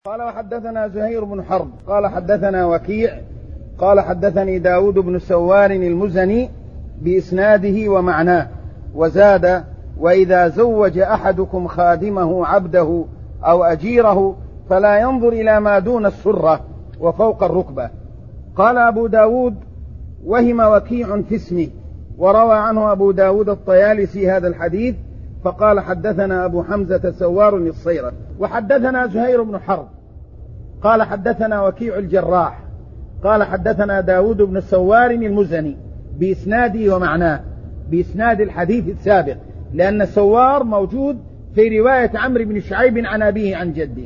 قال وحدثنا زهير بن حرب قال حدثنا وكيع قال حدثني داود بن سوار المزني بإسناده ومعناه وزاد: وإذا زوج أحدكم خادمه عبده أو أجيره فلا ينظر إلى ما دون السرة وفوق الركبة. قال أبو داود: وهم وكيع في اسمه، وروى عنه أبو داود الطيالسي هذا الحديث فقال حدثنا أبو حمزة سوار الصيرة. وحدثنا زهير بن حرب قال حدثنا وكيع الجراح قال حدثنا داود بن سوار المزني بإسناده ومعناه، بإسناد الحديث السابق، لأن سوار موجود في رواية عمرو بن شعيب عن أبيه عن جده،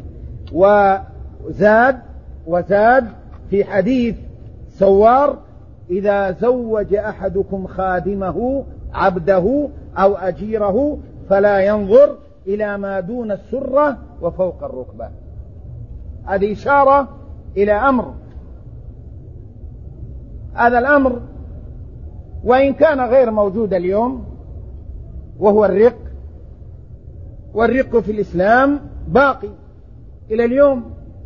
وزاد في حديث سوار: إذا زوج أحدكم خادمه عبده أو أجيره فلا ينظر إلى ما دون السرة وفوق الركبة. هذه إشارة إلى أمر، هذا الأمر وإن كان غير موجود اليوم، وهو الرق، والرق في الإسلام باقي إلى اليوم.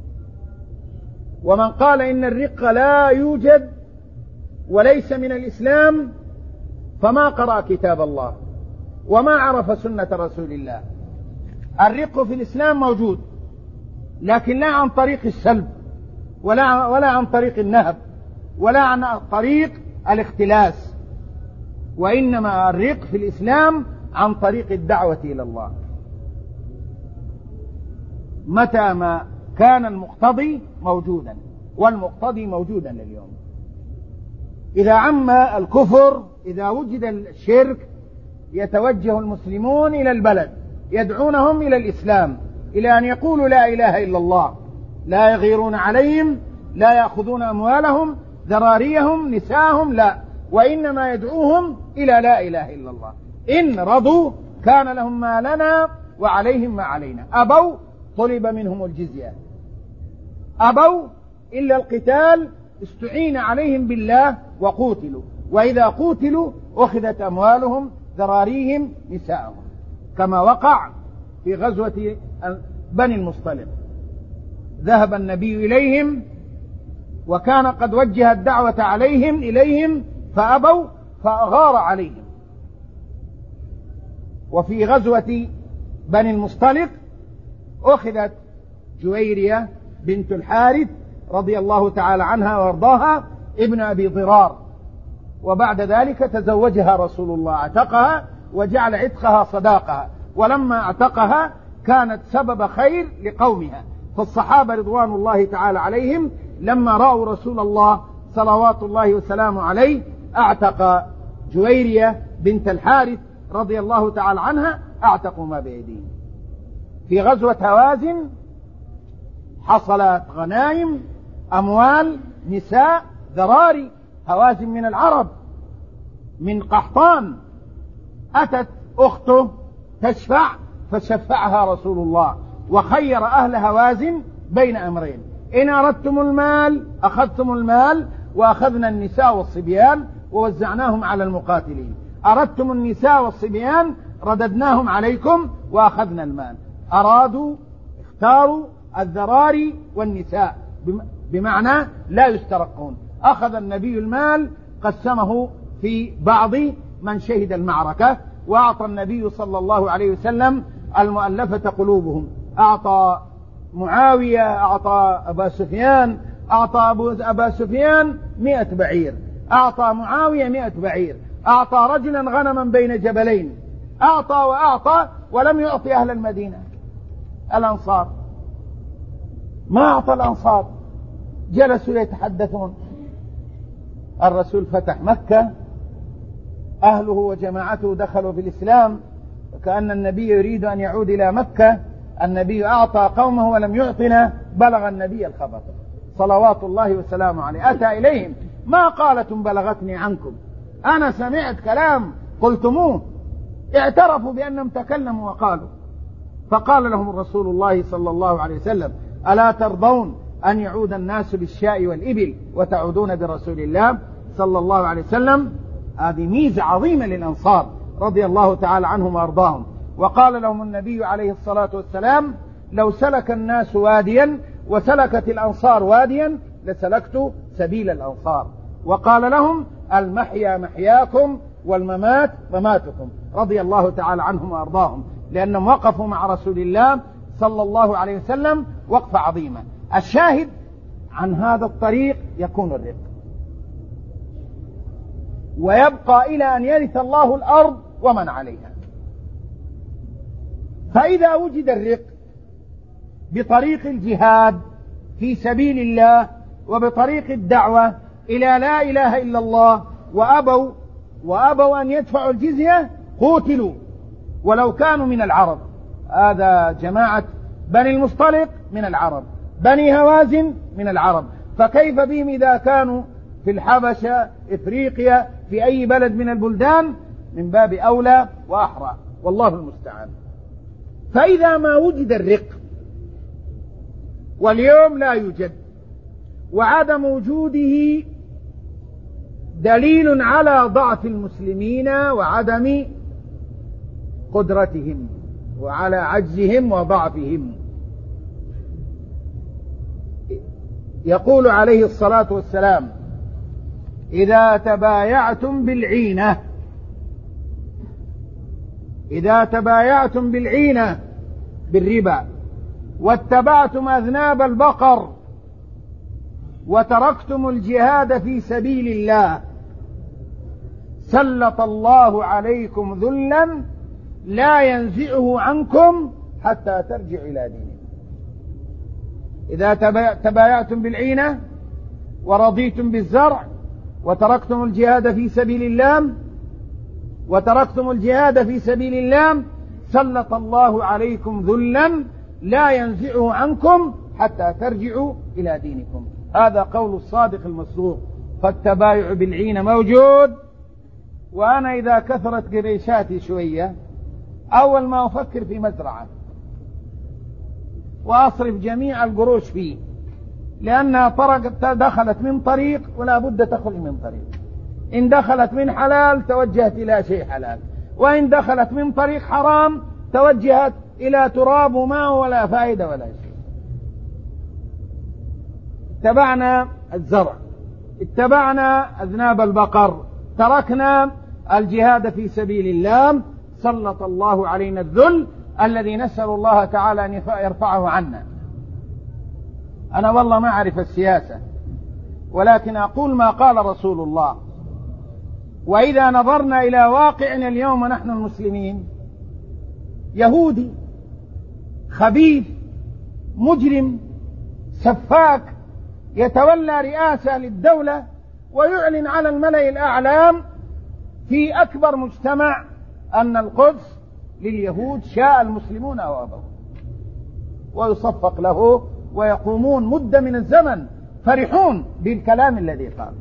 ومن قال إن الرق لا يوجد وليس من الإسلام فما قرأ كتاب الله وما عرف سنة رسول الله. الرق في الإسلام موجود، لكن لا عن طريق السلب ولا عن طريق النهب ولا عن طريق الاختلاس، وإنما الرق في الإسلام عن طريق الدعوة إلى الله. متى ما كان المقتضي موجودا، والمقتضي موجودا اليوم. إذا عم الكفر، إذا وجد الشرك، يتوجه المسلمون إلى البلد يدعونهم إلى الإسلام، إلى أن يقولوا لا إله إلا الله، لا يغيرون عليهم، لا يأخذون أموالهم، ذراريهم، نساءهم، لا، وإنما يدعوهم إلى لا إله إلا الله. إن رضوا كان لهم ما لنا وعليهم ما علينا، أبوا طلب منهم الجزية، أبوا إلا القتال استعين عليهم بالله وقوتلوا، وإذا قوتلوا أخذت أموالهم، ذراريهم، نساءهم، كما وقع في غزوة بني المصطلق. ذهب النبي إليهم وكان قد وجه الدعوة إليهم فأبوا فأغار عليهم. وفي غزوة بني المصطلق أخذت جويرية بنت الحارث رضي الله تعالى عنها وارضاها ابن أبي ضرار، وبعد ذلك تزوجها رسول الله، اعتقها وجعل عتقها صداقها، ولما اعتقها كانت سبب خير لقومها. فالصحابة رضوان الله تعالى عليهم لما رأوا رسول الله صلوات الله وسلامه عليه اعتق جويرية بنت الحارث رضي الله تعالى عنها، اعتقوا ما بأيديهم. في غزوة هوازن حصلت غنائم، أموال، نساء، ذراري. هوازن من العرب، من قحطان، أتت أخته تشفع فشفعها رسول الله، وخير أهل هوازن بين أمرين: إن أردتم المال أخذتم المال وأخذنا النساء والصبيان ووزعناهم على المقاتلين، أردتم النساء والصبيان رددناهم عليكم وأخذنا المال. أرادوا اختاروا الذراري والنساء، بمعنى لا يسترقون. أخذ النبي المال قسمه في بعض من شهد المعركة، وأعطى النبي صلى الله عليه وسلم المؤلفة قلوبهم، أعطى معاوية، أعطى أبا سفيان، أعطى أبا سفيان 100 بعير، أعطى معاوية 100 بعير، أعطى رجلا غنما بين جبلين، أعطى وأعطى، ولم يعطي أهل المدينة الأنصار، ما أعطى الأنصار. جلسوا يتحدثون. الرسول فتح مكة، أهله وجماعته دخلوا في الإسلام، وكأن النبي يريد أن يعود إلى مكة. النبي أعطى قومه ولم يعطنا. بلغ النبي الخبر صلوات الله وسلامه عليه، أتى إليهم: ما قالتم بلغتني عنكم، أنا سمعت كلام قلتموه. اعترفوا بأنهم تكلموا وقالوا. فقال لهم رسول الله صلى الله عليه وسلم: ألا ترضون أن يعود الناس بالشاء والإبل وتعودون برسول الله صلى الله عليه وسلم؟ هذه ميزة عظيمة للأنصار رضي الله تعالى عنهم وأرضاهم. وقال لهم النبي عليه الصلاة والسلام: لو سلك الناس واديا وسلكت الأنصار واديا لسلكت سبيل الأنصار. وقال لهم المحيا محياكم والممات مماتكم، رضي الله تعالى عنهم وأرضاهم، لأنهم وقفوا مع رسول الله صلى الله عليه وسلم وقفة عظيمة. الشاهد عن هذا الطريق يكون الرق، ويبقى إلى أن يرث الله الأرض ومن عليها. فإذا وجد الرق بطريق الجهاد في سبيل الله وبطريق الدعوة إلى لا إله إلا الله وأبوا أن يدفعوا الجزية قوتلوا ولو كانوا من العرب. هذا جماعة بني المصطلق من العرب، بني هوازن من العرب، فكيف بهم إذا كانوا في الحبشة، إفريقيا، في أي بلد من البلدان؟ من باب أولى وأحرى، والله المستعان. فإذا ما وجد الرق، واليوم لا يوجد، وعدم وجوده دليل على ضعف المسلمين وعدم قدرتهم وعلى عجزهم وضعفهم. يقول عليه الصلاة والسلام: إذا تبايعتم بالعينة بالربا واتبعتم أذناب البقر وتركتم الجهاد في سبيل الله سلط الله عليكم ذلا لا ينزعه عنكم حتى ترجعوا إلى دينكم. إذا تبايعتم بالعينة ورضيتم بالزرع وتركتم الجهاد في سبيل الله سلط الله عليكم ذلا لا ينزعه عنكم حتى ترجعوا إلى دينكم. هذا قول الصادق المصدوق. فالتبايع بالعين موجود. وأنا إذا كثرت قريشاتي شوية أول ما أفكر في مزرعة وأصرف جميع القروش فيه، لأنها دخلت من طريق ولا بد تخرج من طريق. إن دخلت من حلال توجهت إلى شيء حلال، وإن دخلت من طريق حرام توجهت إلى تراب وماء ولا فائدة ولا شيء. اتبعنا الزرع، اتبعنا أذناب البقر، تركنا الجهاد في سبيل الله، سلط الله علينا الذل الذي نسأل الله تعالى أن يرفعه عنا. أنا والله ما أعرف السياسة، ولكن أقول ما قال رسول الله. وإذا نظرنا إلى واقعنا اليوم نحن المسلمين، يهودي خبيث مجرم سفاك يتولى رئاسة للدولة ويعلن على الملأ الأعلام في أكبر مجتمع أن القدس لليهود شاء المسلمون أو أبوا، ويصفق له ويقومون مدة من الزمن فرحون بالكلام الذي قال.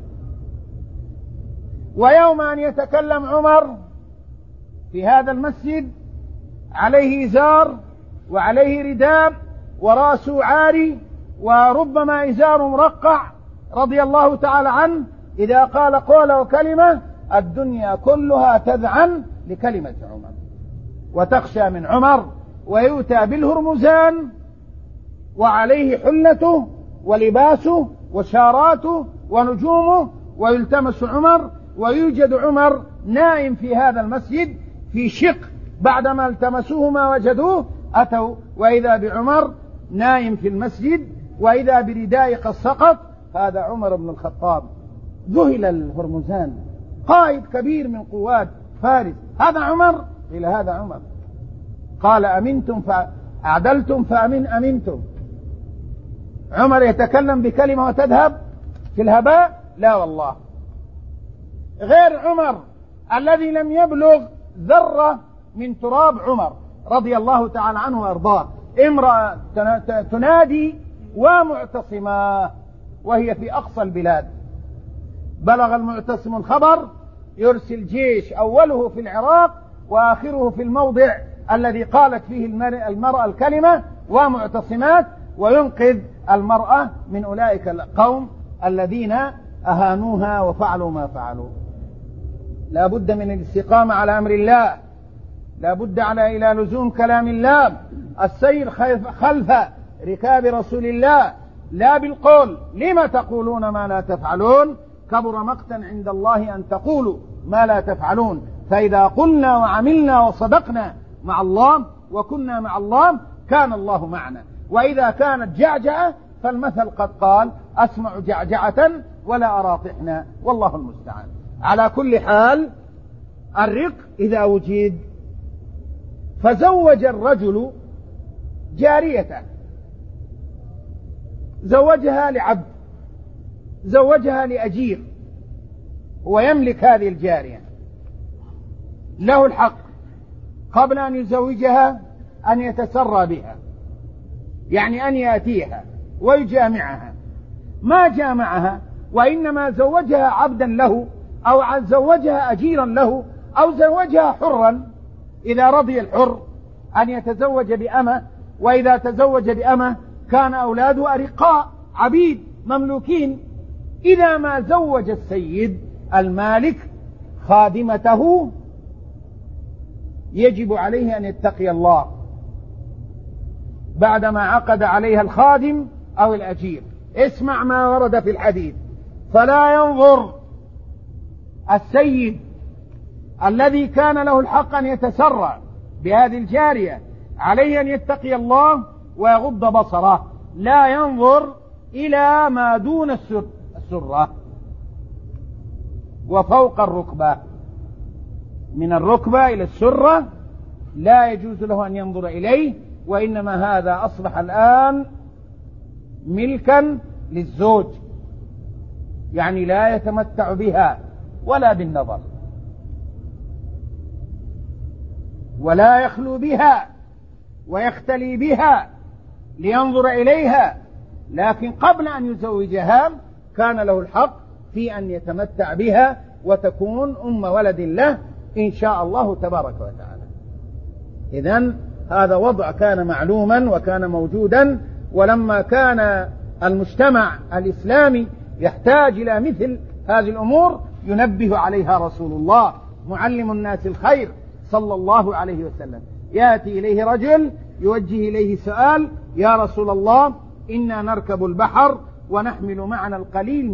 ويوم أن يتكلم عمر في هذا المسجد عليه إزار وعليه رداء ورأسه عاري وربما إزار مرقع رضي الله تعالى عنه، إذا قال قوله كلمة الدنيا كلها تذعن لكلمة عمر وتخشى من عمر، ويؤتى بالهرمزان وعليه حلته ولباسه وشاراته ونجومه ويلتمس عمر، ويوجد عمر نائم في هذا المسجد في شق، بعدما التمسوه ما وجدوه أتوا وإذا بعمر نائم في المسجد وإذا برداء قد سقط. هذا عمر بن الخطاب. ذهل الهرمزان قائد كبير من قوات فارس، هذا عمر؟ إلى هذا عمر. قال أمنتم فأعدلتم أمنتم. عمر يتكلم بكلمة وتذهب في الهباء؟ لا والله. غير عمر الذي لم يبلغ ذرة من تراب عمر رضي الله تعالى عنه وأرضاه، امرأة تنادي ومعتصمة وهي في أقصى البلاد. بلغ المعتصم الخبر يرسل جيش أوله في العراق وآخره في الموضع الذي قالت فيه المرأة الكلمة ومعتصمات، وينقذ المرأة من أولئك القوم الذين أهانوها وفعلوا ما فعلوا. لا بد من الاستقامة على أمر الله، لا بد إلى لزوم كلام الله، السير خلف ركاب رسول الله لا بالقول. لما تقولون ما لا تفعلون؟ كبر مقتا عند الله أن تقولوا ما لا تفعلون. فإذا قلنا وعملنا وصدقنا مع الله وكنا مع الله كان الله معنا. وإذا كانت جعجعة فالمثل قد قال: أسمع جعجعة ولا أرى طحنا، والله المستعان. على كل حال، الرق إذا وجد، فزوج الرجل جارية، زوجها لعبد، زوجها لأجير، ويملك هذه الجارية، له الحق قبل أن يزوجها أن يتسرى بها، يعني أن يأتيها ويجامعها. ما جامعها، وإنما زوجها عبدا له، أو زوجها أجيرا له، أو زوجها حرا إذا رضي الحر أن يتزوج بأمة. وإذا تزوج بأمة كان أولاده أرقاء عبيد مملوكين. إذا ما زوج السيد المالك خادمته يجب عليه أن يتقي الله بعدما عقد عليها الخادم أو الأجير. اسمع ما ورد في الحديث: فلا ينظر السيد الذي كان له الحق أن يتسرى بهذه الجارية، عليه أن يتقي الله ويغض بصره، لا ينظر إلى ما دون السرة وفوق الركبة. من الركبة إلى السرة لا يجوز له أن ينظر إليه، وإنما هذا أصبح الآن ملكا للزوج، يعني لا يتمتع بها ولا بالنظر، ولا يخلو بها ويختلي بها لينظر إليها. لكن قبل أن يزوجها كان له الحق في أن يتمتع بها وتكون أم ولد له إن شاء الله تبارك وتعالى. إذن هذا وضع كان معلوما وكان موجودا، ولما كان المجتمع الإسلامي يحتاج إلى مثل هذه الأمور ينبه عليها رسول الله معلم الناس الخير صلى الله عليه وسلم. يأتي إليه رجل يوجه إليه سؤال: يا رسول الله، إنا نركب البحر ونحمل معنا القليل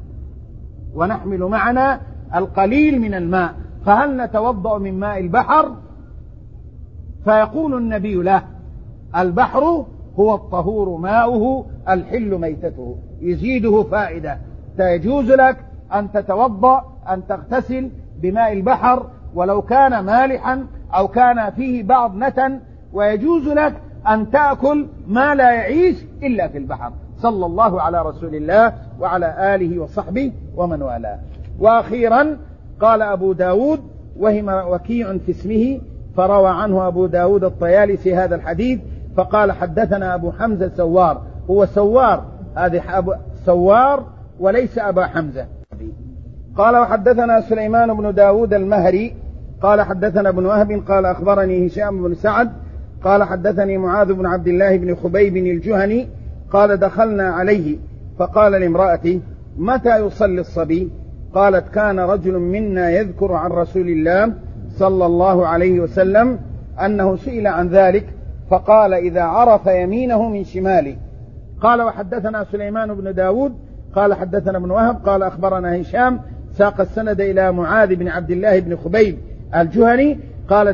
من الماء، فهل نتوضأ من ماء البحر؟ فيقول النبي له: البحر هو الطهور ماؤه الحل ميتته. يزيده فائدة: يجوز لك أن تتوضأ، أن تغتسل بماء البحر ولو كان مالحا أو كان فيه بعض نتن، ويجوز لك أن تأكل ما لا يعيش إلا في البحر. صلى الله على رسول الله وعلى آله وصحبه ومن والاه. وأخيرا قال أبو داود: وهم وكيع في اسمه، فروى عنه أبو داود الطيالسي هذا الحديث، فقال: حدثنا أبو حمزة سوار. هو سوار، هذا سوار وليس أبا حمزة. قال: وحدثنا سليمان بن داود المهري قال: حدثنا ابن وهب قال: أخبرني هشام بن سعد قال: حدثني معاذ بن عبد الله بن خبيب الجهني قال: دخلنا عليه فقال لامرأتي: متى يصلي الصبي؟ قالت: كان رجل منا يذكر عن رسول الله صلى الله عليه وسلم أنه سئل عن ذلك فقال: إذا عرف يمينه من شماله. قال: وحدثنا سليمان بن داود قال: حدثنا ابن وهب قال: أخبرنا هشام، ساق السند إلى معاذ بن عبد الله بن خبيب الجهني قال: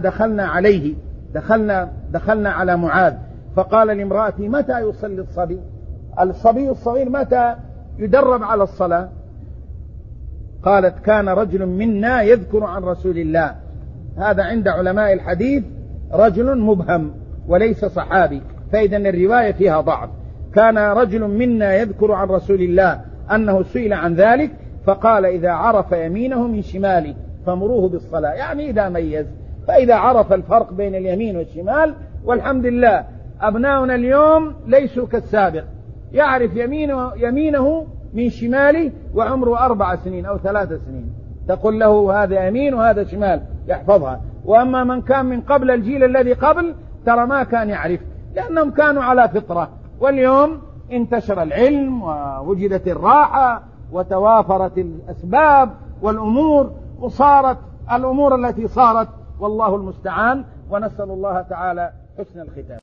دخلنا على معاذ فقال لامرأتي: متى يصلي الصبي؟ الصبي الصغير متى يدرب على الصلاة؟ قالت: كان رجل منا يذكر عن رسول الله. هذا عند علماء الحديث رجل مبهم وليس صحابي، فإذا الرواية فيها ضعف. كان رجل منا يذكر عن رسول الله أنه سئل عن ذلك فقال: إذا عرف يمينه من شماله فمروه بالصلاة، يعني إذا ميز. فإذا عرف الفرق بين اليمين والشمال، والحمد لله أبناؤنا اليوم ليسوا كالسابق، يعرف يمينه من شماله وعمره 4 سنين أو 3 سنين، تقول له هذا يمين وهذا شمال يحفظها. وأما من كان من قبل الجيل الذي قبل ترى ما كان يعرف، لأنهم كانوا على فطرة. واليوم انتشر العلم ووجدت الراحة وتوافرت الأسباب والأمور، وصارت الأمور التي صارت، والله المستعان، ونسأل الله تعالى حسن الختام.